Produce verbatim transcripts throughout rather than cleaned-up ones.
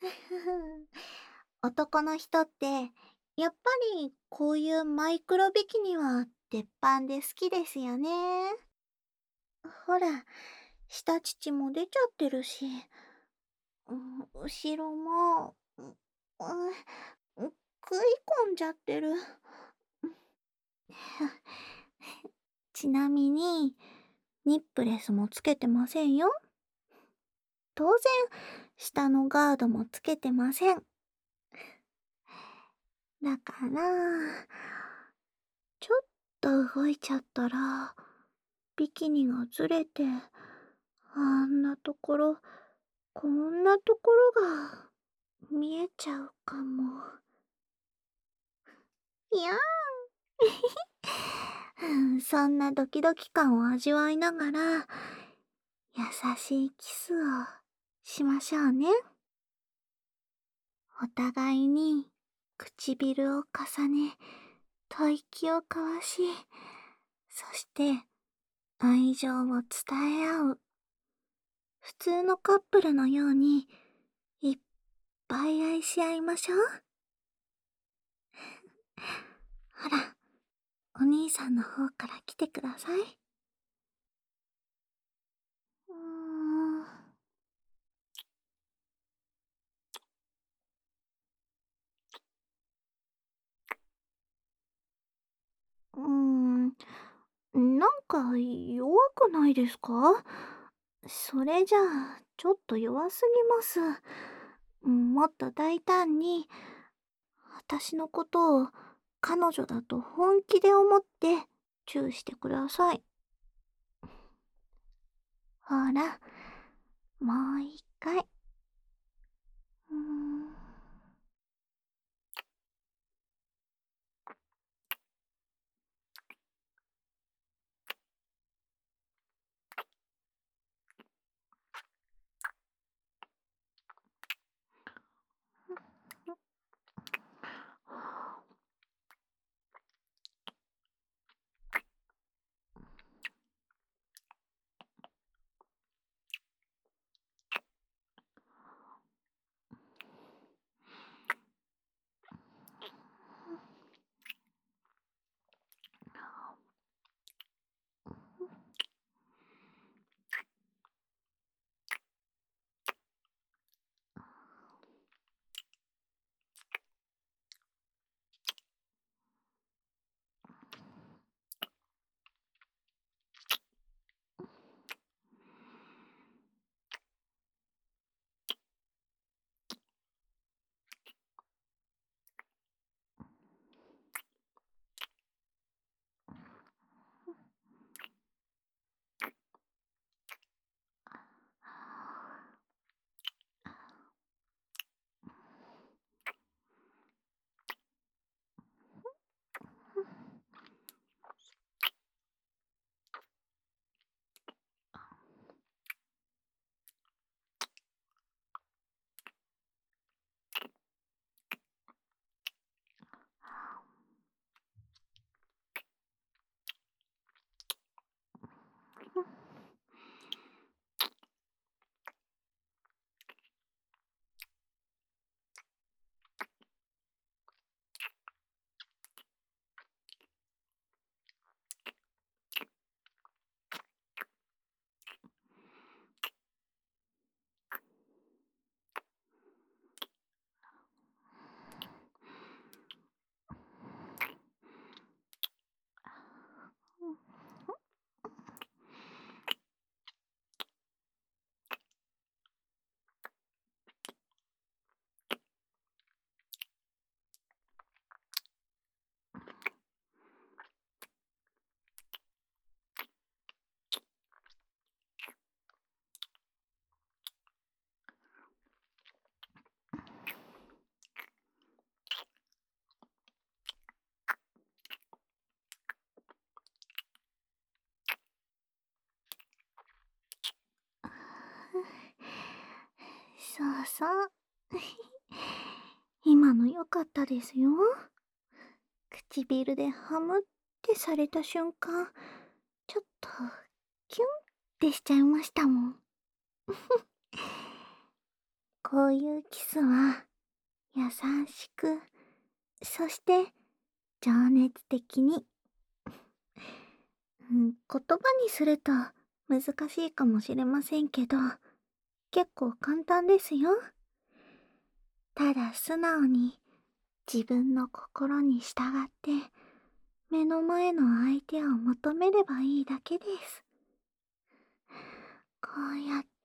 男の人って、やっぱりこういうマイクロビキニは鉄板で好きですよね。ほら、下乳も出ちゃってるし、うん、後ろも、うん、うん、食い込んじゃってる。ちなみに、ニップレスもつけてませんよ。当然、下のガードもつけてません。だから、ちょっと動いちゃったら、ビキニがずれて、あんなところ、こんなところが見えちゃうかも。いやーん、そんなドキドキ感を味わいながら、優しいキスをしましょうね。お互いに唇を重ね、吐息を交わし、そして愛情を伝え合う。普通のカップルのように、いっぱい愛し合いましょう。ほら、お兄さんの方から来てください。うーん。うーん、なんか弱くないですか？それじゃあ、ちょっと弱すぎます。うん、もっと大胆に、私のことを彼女だと本気で思ってチューしてください。ほら、もう一回。うーん。そうそう。今の良かったですよ。唇でハムってされた瞬間、ちょっとキュンってしちゃいましたもん。 こういうキスは優しく、そして情熱的に。うん、言葉にすると難しいかもしれませんけど、結構簡単ですよ。ただ素直に自分の心に従って目の前の相手を求めればいいだけです。こうやって、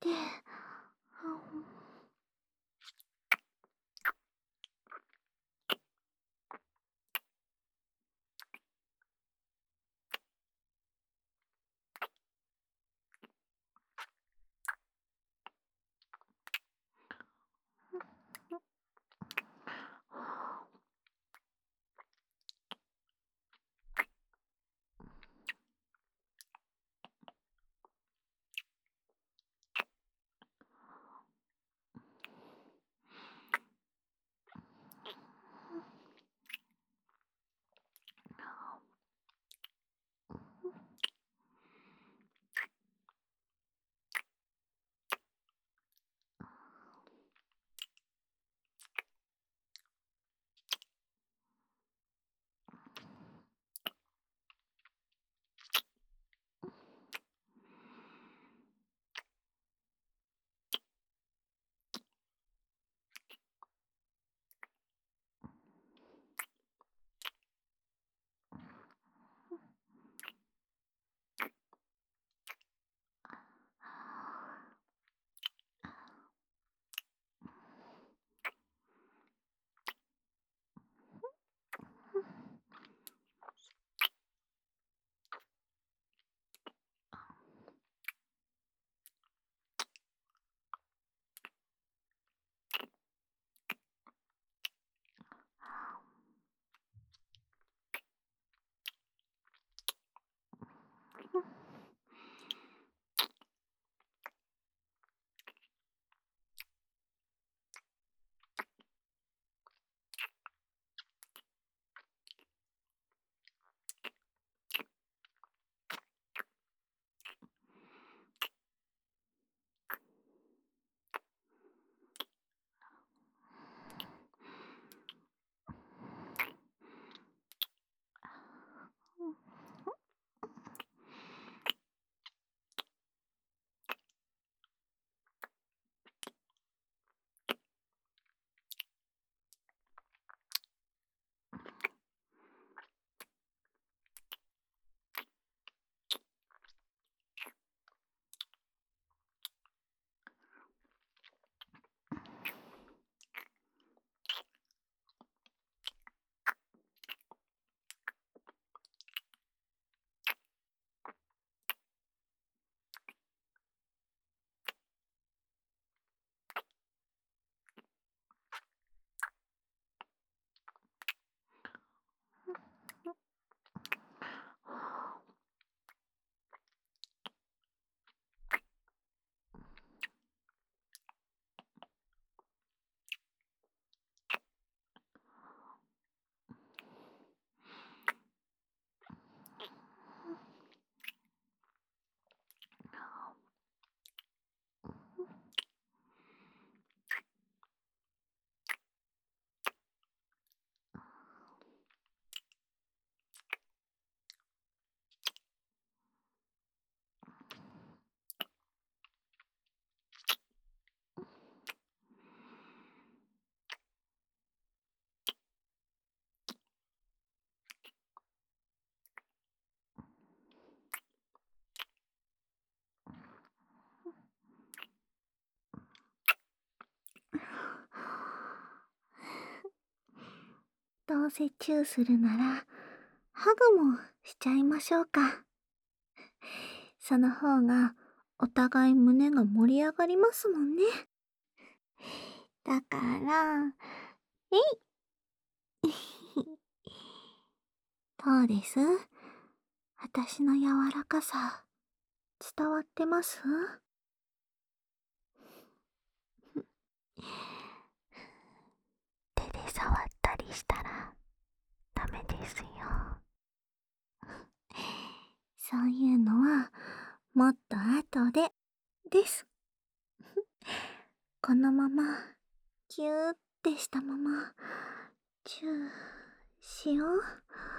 どうせチューするなら、ハグもしちゃいましょうか。その方がお互い胸が盛り上がりますもんね。だから、えいどうです？私の柔らかさ、伝わってます？手で触ったりしたらダメですよ。そういうのはもっと後でです。このままってしたまま、チューしよう。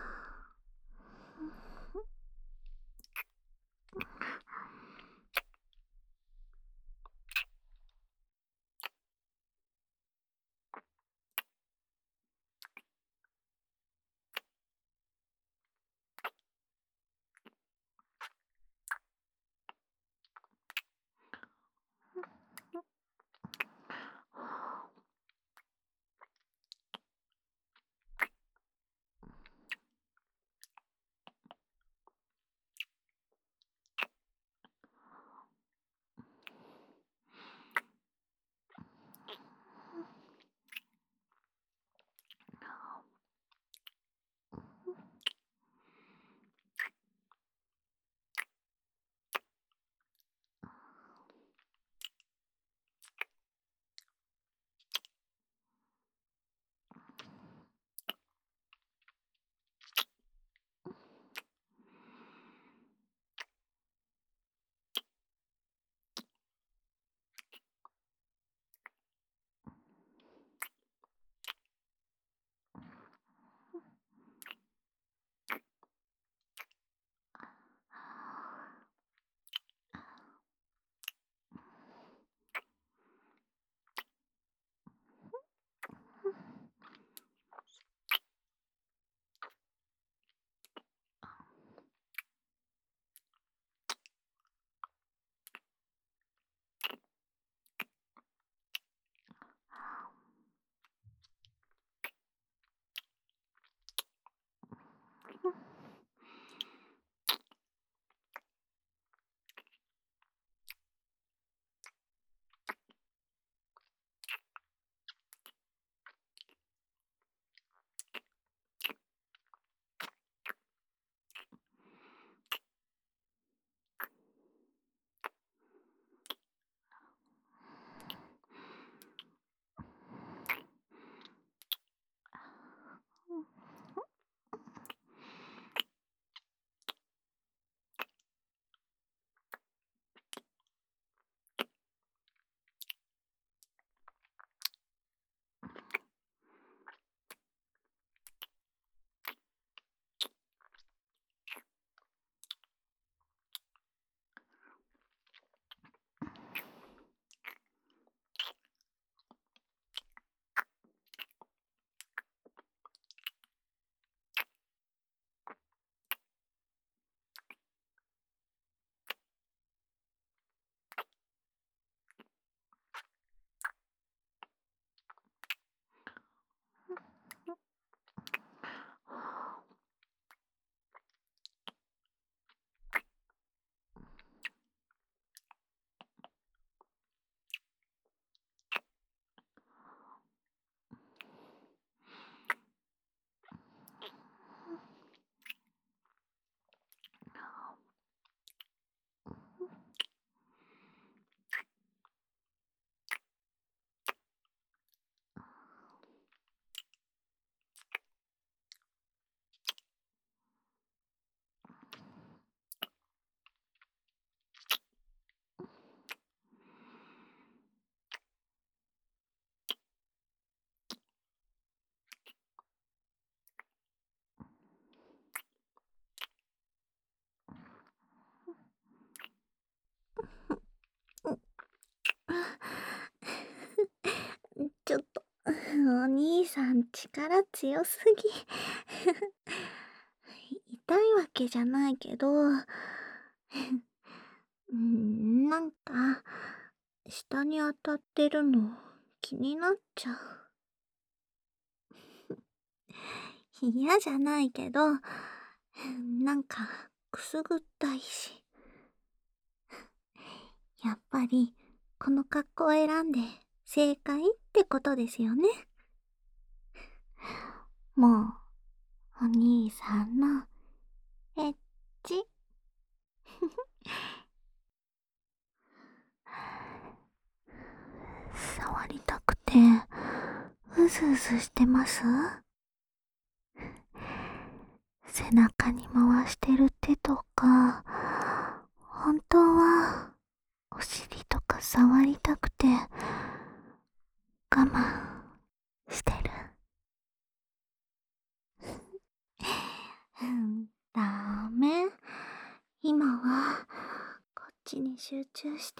ちょっと、お兄さん力強すぎ。痛いわけじゃないけど、うん、なんか、下に当たってるの気になっちゃう。嫌じゃないけど、なんかくすぐったいし。やっぱりこの格好を選んで正解ってことですよね。もうお兄さんのエッチ。触りたくてうずうずしてます？背中に回してる手とか、本当はお尻とか触りたくて我慢うん、ダメ。今は、こっちに集中して。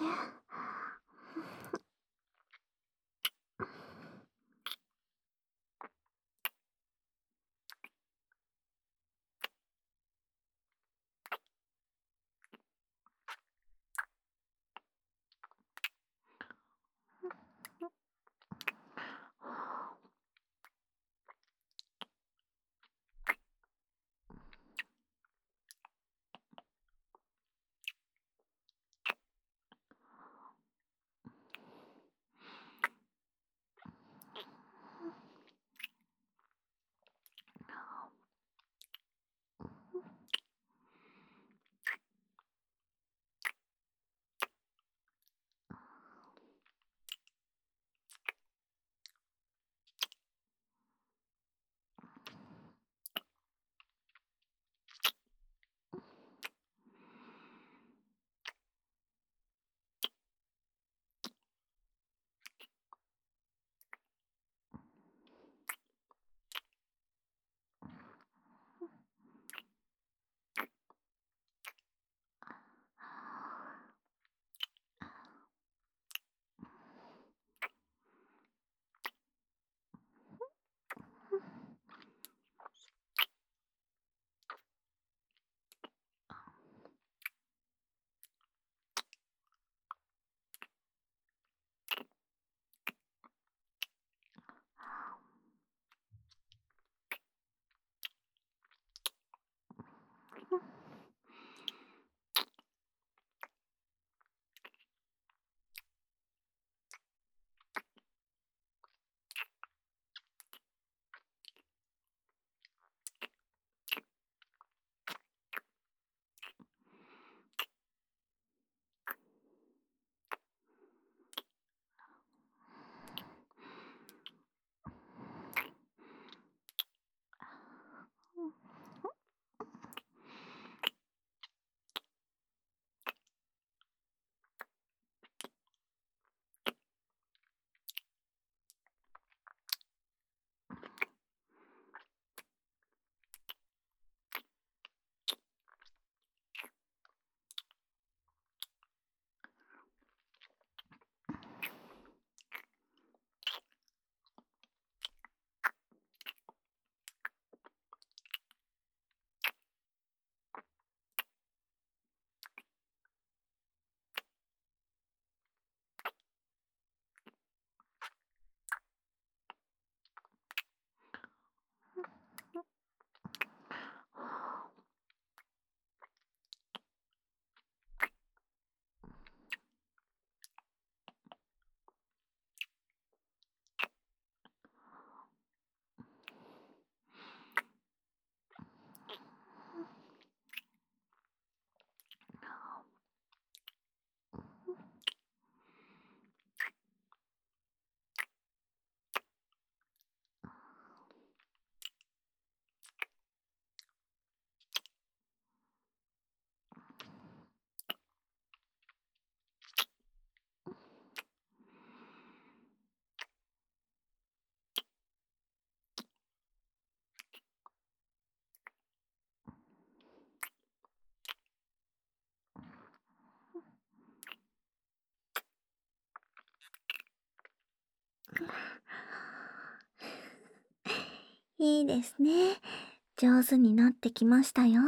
いいですね。上手になってきましたよ。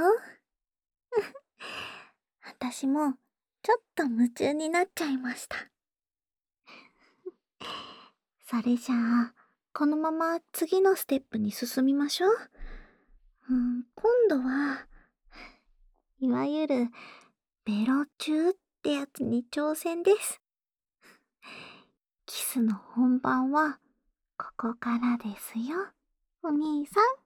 私もちょっと夢中になっちゃいました。それじゃあ、このまま次のステップに進みましょう。うん、今度は、いわゆるベロチューってやつに挑戦です。キスの本番はここからですよ、お兄さん。